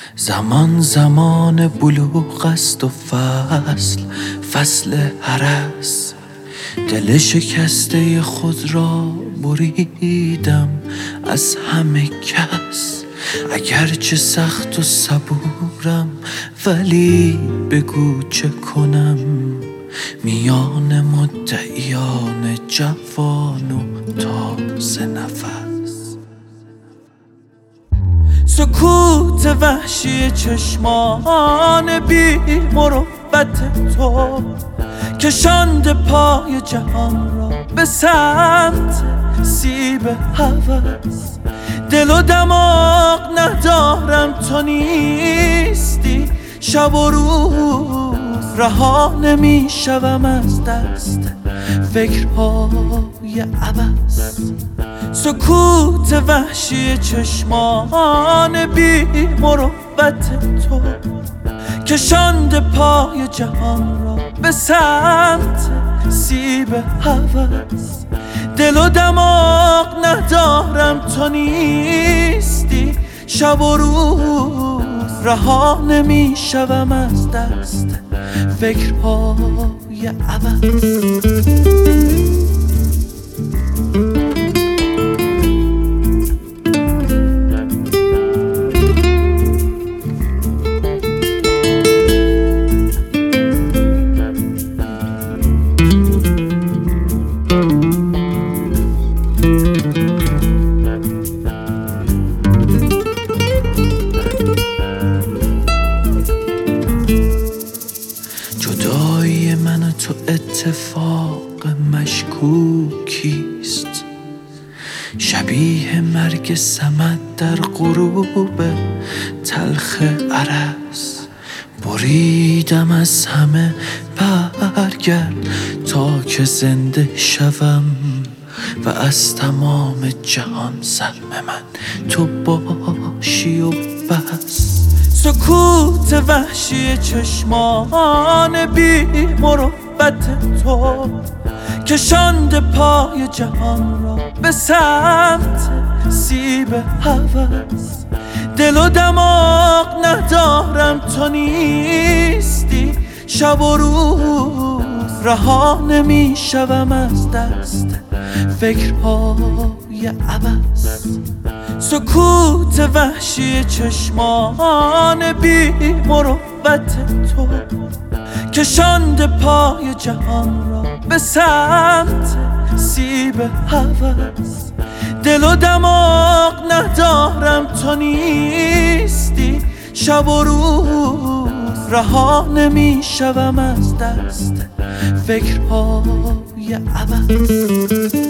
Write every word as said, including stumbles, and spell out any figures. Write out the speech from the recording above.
زمان زمان بلوغ است و فصل فصل هرس. دل شکسته خود را بریدم از همه کس. اگرچه سخت و صبورم ولی بگو چه کنم میان مدعیان جوان و تازه نفس. سکوت وحشی چشمان بی مروت تو کشانده پای جهان را به سمت سیب هوس. دل و دماغ ندارم تو نیستی، شب و روز رها نمی شوم از دست فکرهای عبث. سکوت وحشی چشمان بی مروت تو کشانده پای جهان را به سمت سیب هوس. دل و دماغ ندارم تو نیستی، شب و روز رها نمی شوم از دست فکرهای عبث. جدایی من و تو اتفاق مشکوکیست، شبیه مرگ صمد در غروب تلخ ارس. بریدم از همه برگرد تا که زنده شوم و از تمام جهان سلم من تو باشی و بس. سکوت وحشی چشمان بی مروت تو کشانده پای جهان را به سمت سیب هوس. دل و دماغ ندارم تو نیستی، شب و روز رها نمی شوم از دست فکرهای عبث. سکوت وحشی چشمان بی مروت تو کشانده پای جهان را به سمت سیب هوس. دل و دماغ ندارم تو نیستی، شب و روز رها نمی شوم از دست فکرهای عبث.